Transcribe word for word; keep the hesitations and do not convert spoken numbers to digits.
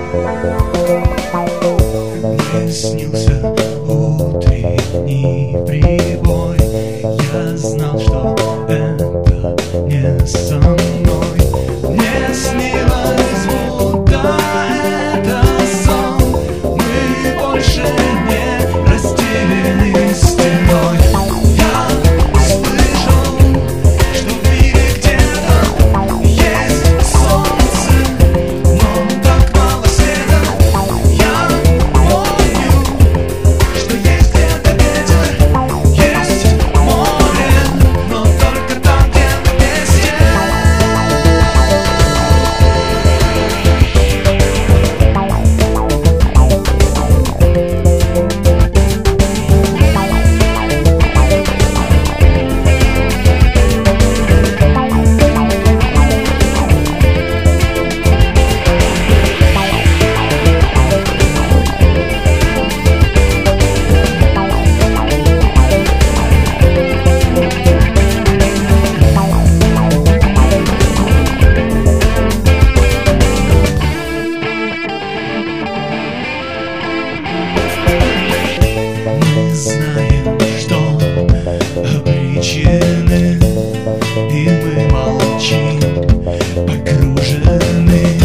Мне снился утренний прибой. Я знал, что это не со мной. Мне снилось, будто это сон. Мы больше не разделены стеной. Я слышал, что в мире где-то есть солнце, но так мало света. Я помню, что есть где-то ветер, есть море, но только там, где мы вместе. Мы знаем, что обречены, и мы молчим, погружены